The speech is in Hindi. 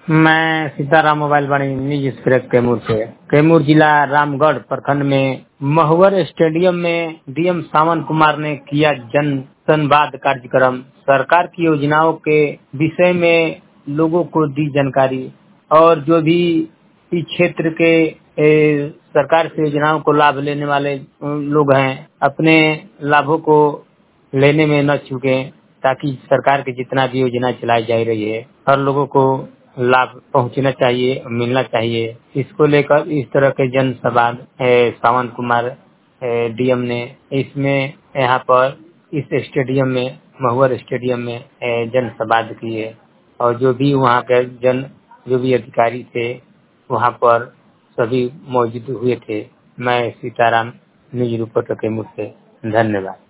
मैं सीताराम मोबाइल वाणी निज एक्सप्रेस कैमूर से। कैमूर जिला रामगढ़ प्रखंड में महुवर स्टेडियम में डीएम सावन कुमार ने किया जन संवाद कार्यक्रम। सरकार की योजनाओं के विषय में लोगों को दी जानकारी और जो भी इस क्षेत्र के सरकार की योजनाओं को लाभ लेने वाले लोग हैं, अपने लाभों को लेने में न चूके, ताकि सरकार की जितना भी योजना चलाई जा रही है हर लोगों को लाभ पहुंचना चाहिए, मिलना चाहिए। इसको लेकर इस तरह के जन संवाद सावन कुमार डीएम ने इसमें यहाँ पर इस स्टेडियम में महुवर स्टेडियम में जन संवाद किए और जो भी वहाँ के जो भी अधिकारी थे वहाँ पर सभी मौजूद हुए थे। मैं सीताराम न्यूज रिपोर्टर कैमूर से। धन्यवाद।